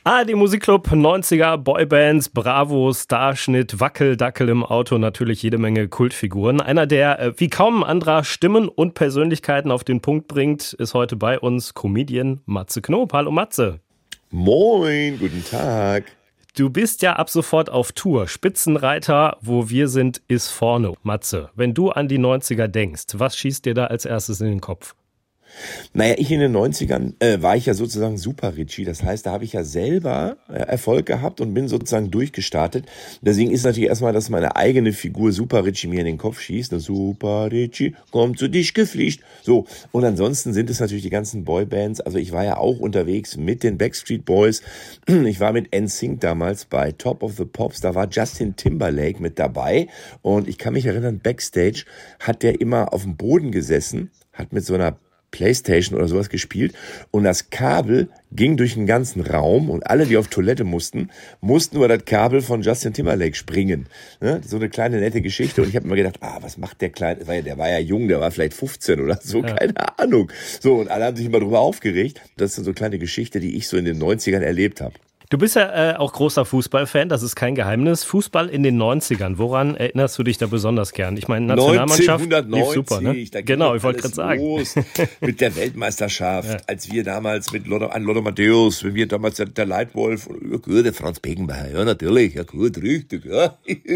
ARD Musikclub, 90er, Boybands, Bravo, Starschnitt, Wackeldackel im Auto, natürlich jede Menge Kultfiguren. Einer, der wie kaum ein anderer Stimmen und Persönlichkeiten auf den Punkt bringt, ist heute bei uns Comedian Matze Knob. Hallo Matze. Moin, guten Tag. Du bist ja ab sofort auf Tour. Spitzenreiter, wo wir sind, ist vorne. Matze, wenn du an die 90er denkst, was schießt dir da als erstes in den Kopf? Naja, ich in den 90ern war ich ja sozusagen Super Richie. Das heißt, da habe ich ja selber Erfolg gehabt und bin sozusagen durchgestartet. Deswegen ist natürlich erstmal, dass meine eigene Figur Super Richie mir in den Kopf schießt. Super Richie kommt zu dich gefliegt. So, und ansonsten sind es natürlich die ganzen Boybands. Also ich war ja auch unterwegs mit den Backstreet Boys. Ich war mit NSYNC damals bei Top of the Pops. Da war Justin Timberlake mit dabei. Und ich kann mich erinnern, Backstage hat der immer auf dem Boden gesessen, hat mit so einer Playstation oder sowas gespielt und das Kabel ging durch den ganzen Raum und alle, die auf Toilette mussten über das Kabel von Justin Timberlake springen. Ne? So eine kleine nette Geschichte und ich habe immer gedacht, was macht der Kleine, weil der war ja jung, der war vielleicht 15 oder so, keine Ahnung. So, und alle haben sich immer drüber aufgeregt. Das sind so kleine Geschichten, die ich so in den 90ern erlebt habe. Du bist ja auch großer Fußballfan, das ist kein Geheimnis. Fußball in den 90ern, woran erinnerst du dich da besonders gern? Ich meine, Nationalmannschaft 1990, lief super, ne? Genau, ich wollte gerade sagen. Los mit der Weltmeisterschaft, als wir damals mit Lothar Matthäus, wenn wir damals der Leitwolf, der Franz Beckenbauer, ja natürlich, ja gut, richtig, ja.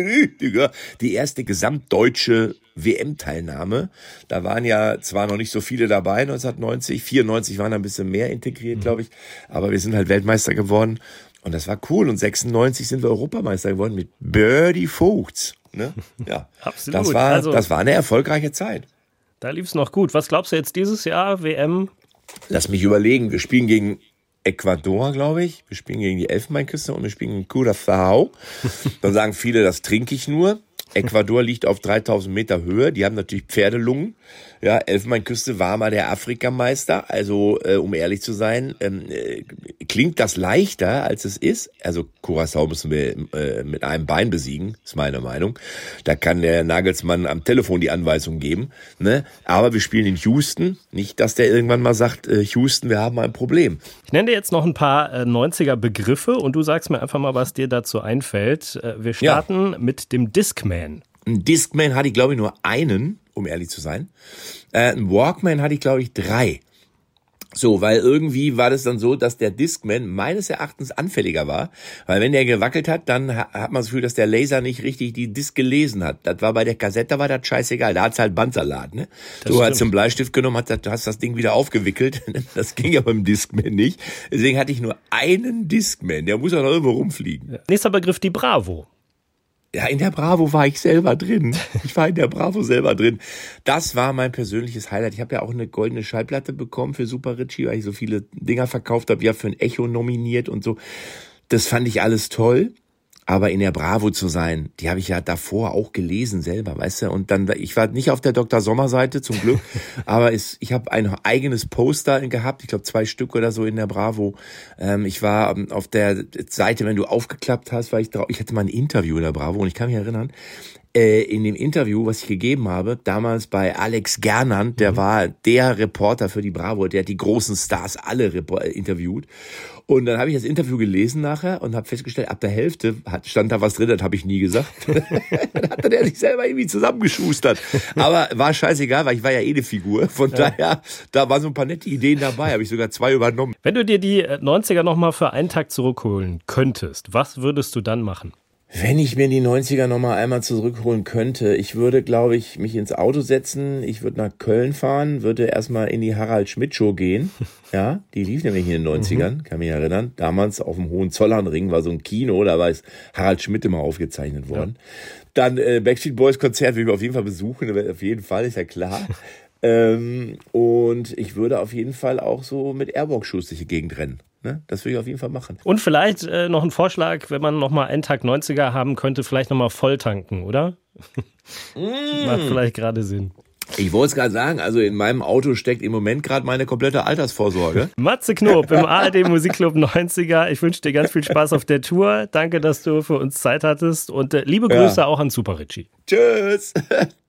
Die erste gesamtdeutsche WM-Teilnahme. Da waren ja zwar noch nicht so viele dabei 1990, 94 waren ein bisschen mehr integriert, glaube ich, aber wir sind halt Weltmeister geworden und das war cool und 96 sind wir Europameister geworden mit Birdie Vogts. Ne? Ja, absolut. Das war eine erfolgreiche Zeit. Da lief's noch gut. Was glaubst du jetzt dieses Jahr, WM? Lass mich überlegen, wir spielen gegen Ecuador, glaube ich. Wir spielen gegen die Elfenbeinküste und wir spielen gegen Curaçao. Dann sagen viele, das trinke ich nur. Ecuador liegt auf 3000 Meter Höhe. Die haben natürlich Pferdelungen. Ja, Elfenbeinküste war mal der Afrikameister. Also, um ehrlich zu sein, klingt das leichter, als es ist. Also, Curaçao müssen wir mit einem Bein besiegen, ist meine Meinung. Da kann der Nagelsmann am Telefon die Anweisung geben. Ne? Aber wir spielen in Houston. Nicht, dass der irgendwann mal sagt, Houston, wir haben ein Problem. Ich nenne dir jetzt noch ein paar 90er Begriffe und du sagst mir einfach mal, was dir dazu einfällt. Wir starten mit dem Discman. Ein Discman hatte ich, glaube ich, nur einen, um ehrlich zu sein. Ein Walkman hatte ich, glaube ich, 3. So, weil irgendwie war das dann so, dass der Discman meines Erachtens anfälliger war, weil wenn der gewackelt hat, dann hat man das Gefühl, dass der Laser nicht richtig die Disc gelesen hat. Das war bei der Kassette, war das scheißegal, da hat's halt Bandsalat, ne? Du hast einen Bleistift genommen, hast das Ding wieder aufgewickelt, das ging ja beim Discman nicht. Deswegen hatte ich nur einen Discman, der muss auch noch irgendwo rumfliegen. Ja. Nächster Begriff, die Bravo. Ja, in der Bravo war ich selber drin. Ich war in der Bravo selber drin. Das war mein persönliches Highlight. Ich habe ja auch eine goldene Schallplatte bekommen für Super Richie, weil ich so viele Dinger verkauft habe. Ja, für ein Echo nominiert und so. Das fand ich alles toll. Aber in der Bravo zu sein, die habe ich ja davor auch gelesen selber, weißt du. Und dann, ich war nicht auf der Dr. Sommer-Seite, zum Glück, aber ich habe ein eigenes Poster gehabt, ich glaube 2 Stück oder so in der Bravo. Ich war auf der Seite, wenn du aufgeklappt hast, war ich drauf. Ich hatte mal ein Interview in der Bravo und ich kann mich erinnern, in dem Interview, was ich gegeben habe, damals bei Alex Gernand, der war der Reporter für die Bravo, der hat die großen Stars alle interviewt. Und dann habe ich das Interview gelesen nachher und habe festgestellt, ab der Hälfte stand da was drin, das habe ich nie gesagt. Dann hatte der sich selber irgendwie zusammengeschustert. Aber war scheißegal, weil ich war ja eh eine Figur. Von daher, da waren so ein paar nette Ideen dabei, habe ich sogar 2 übernommen. Wenn du dir die 90er nochmal für einen Tag zurückholen könntest, was würdest du dann machen? Wenn ich mir die 90er nochmal einmal zurückholen könnte, ich würde, glaube ich, mich ins Auto setzen, ich würde nach Köln fahren, würde erstmal in die Harald-Schmidt-Show gehen. Ja, die lief nämlich in den 90ern, kann mich erinnern. Damals auf dem Hohenzollernring war so ein Kino, da war es Harald Schmidt immer aufgezeichnet worden. Ja. Dann Backstreet Boys Konzert will ich auf jeden Fall besuchen, auf jeden Fall, ist ja klar. Und ich würde auf jeden Fall auch so mit Airwalk-Shoes durch die Gegend rennen. Ne? Das würde ich auf jeden Fall machen. Und vielleicht noch ein Vorschlag, wenn man nochmal einen Tag 90er haben könnte, vielleicht nochmal voll tanken, oder? Macht vielleicht gerade Sinn. Ich wollte es gerade sagen, also in meinem Auto steckt im Moment gerade meine komplette Altersvorsorge. Matze Knob im ARD Musikclub 90er. Ich wünsche dir ganz viel Spaß auf der Tour. Danke, dass du für uns Zeit hattest und liebe Grüße auch an Super Richie. Tschüss.